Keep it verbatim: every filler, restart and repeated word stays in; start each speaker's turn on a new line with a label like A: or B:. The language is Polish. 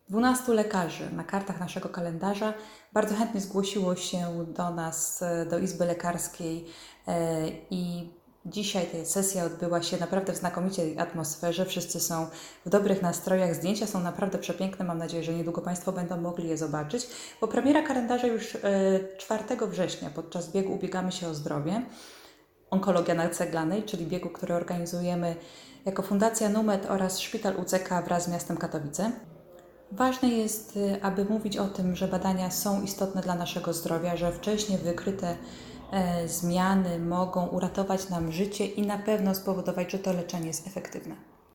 A: dwunastu lekarzy na kartach naszego kalendarza bardzo chętnie zgłosiło się do nas, do Izby Lekarskiej i dzisiaj ta sesja odbyła się naprawdę w znakomitej atmosferze. Wszyscy są w dobrych nastrojach, zdjęcia są naprawdę przepiękne. Mam nadzieję, że niedługo Państwo będą mogli je zobaczyć, bo premiera kalendarza już czwartego września podczas biegu Ubiegamy się o zdrowie. Onkologia na Ceglanej, czyli biegu, który organizujemy jako Fundacja Numet oraz Szpital U C K wraz z miastem Katowice. Ważne jest, aby mówić o tym, że badania są istotne dla naszego zdrowia, że wcześnie wykryte e, zmiany mogą uratować nam życie i na pewno spowodować, że to leczenie jest efektywne.